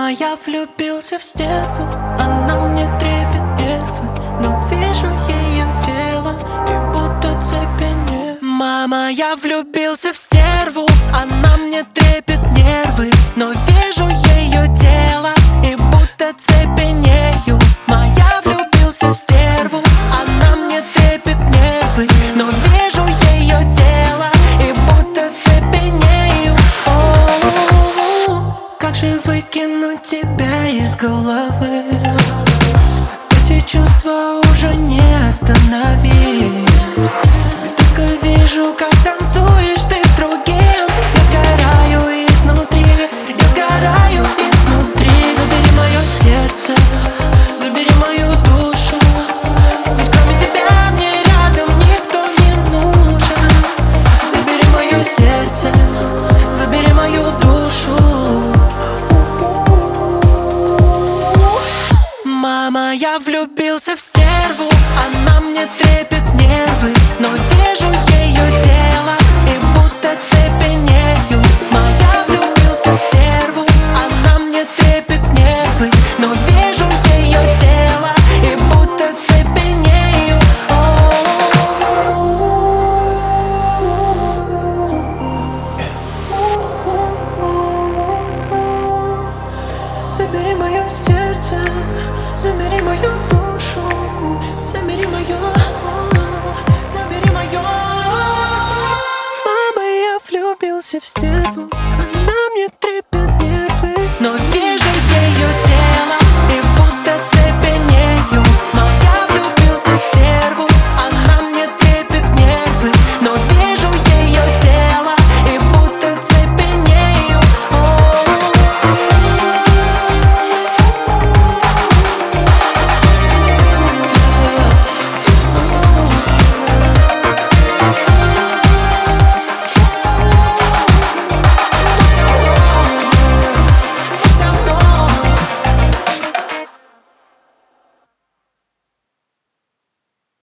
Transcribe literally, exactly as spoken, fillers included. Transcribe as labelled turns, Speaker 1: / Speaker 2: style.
Speaker 1: Мама, я влюбился в стерву, она мне трепет нервы, но вижу ее тело и будто цепенею. Мама, я влюбился в стерву, она мне трепет нервы, но вижу ее тело и будто цепенею. Моя влюбился в стерву, она мне трепет нервы, но вижу ее тело и будто цепенею. О-о-о-о, как же выкинуть тебя из головы? Эти чувства уже не остановить. Только вижу, как танцуешь ты с другим. Я сгораю изнутри, я сгораю изнутри. Забери мое сердце, забери мою душу, ведь кроме тебя мне рядом никто не нужен. Забери мое сердце, забери мою душу. Мама, я влюбился в стерву, она мне трепет нервы, но вижу ее тело и будто цепенею. Моя влюбился в стерву, она мне трепет нервы, но вижу ее тело и будто цепенею. Забери мое сердце, забери мою душу, забери мое, забери мое. Мама, я влюбился в стерву.